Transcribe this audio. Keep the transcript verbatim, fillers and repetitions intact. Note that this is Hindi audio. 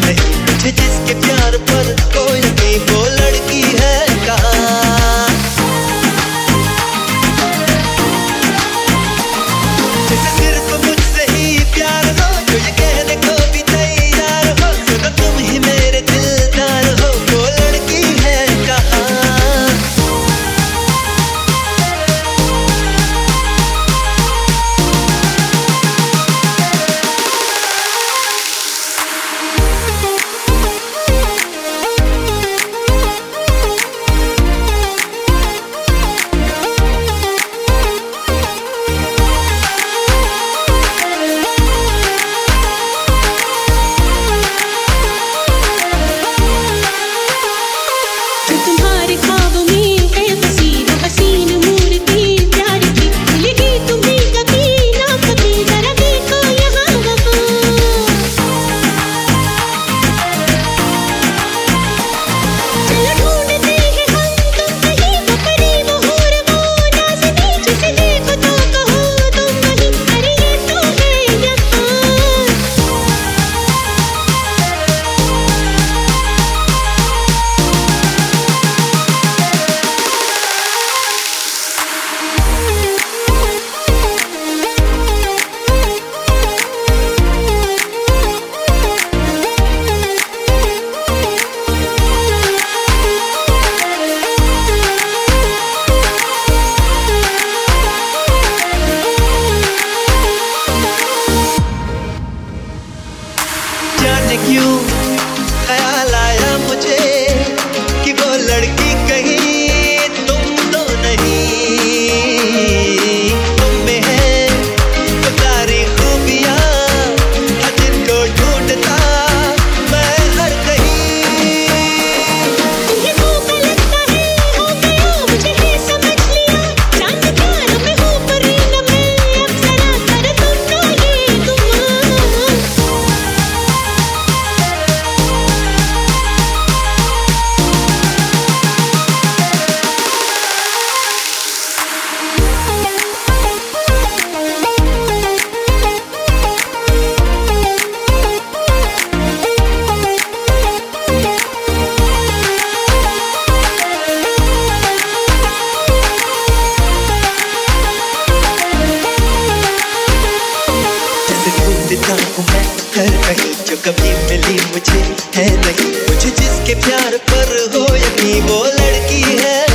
नहीं, मुझे जिसके प्यार पर हो यकीन वो लड़की है कहाँ। जिसे सिर्फ मुझसे ही प्यार हो, जो ये कहने को भी तैयार हो, सुनो तुम ही मेरे दिलदार हो, वो लड़की है कहाँ। तुम्हारे ख्वाब में है हसीन हसीन मूर्ति प्यार की, मिलेगी तुम्हें कभी ना कभी, जरा देखो यहाँ वहाँ। चलो ढूंढते हैं हम तुम कहीं, वो परी वो हूर वो नाज़नी, जिसे देखो तो कहो तुम वही, अरे ये तो है यहाँ। जाने क्यों ख्याल आया मुझे कि वो लड़की कहीं तुम तो नहीं, तुम में है वो सारी खूबियाँ जिनको ढूंढता मैं हर कहीं। तुम्हें धोखा लगता है हो गया, मुझे है समझ लिया, चांद प्यार में हूँ परी न मैं, अप्सरा कर तुम तो ये गुमान। जैसे ढूंढता हूँ मैं हर कहीं, जो कभी मिली मुझे है नहीं, मुझे जिसके प्यार पर हो यकीन वो लड़की है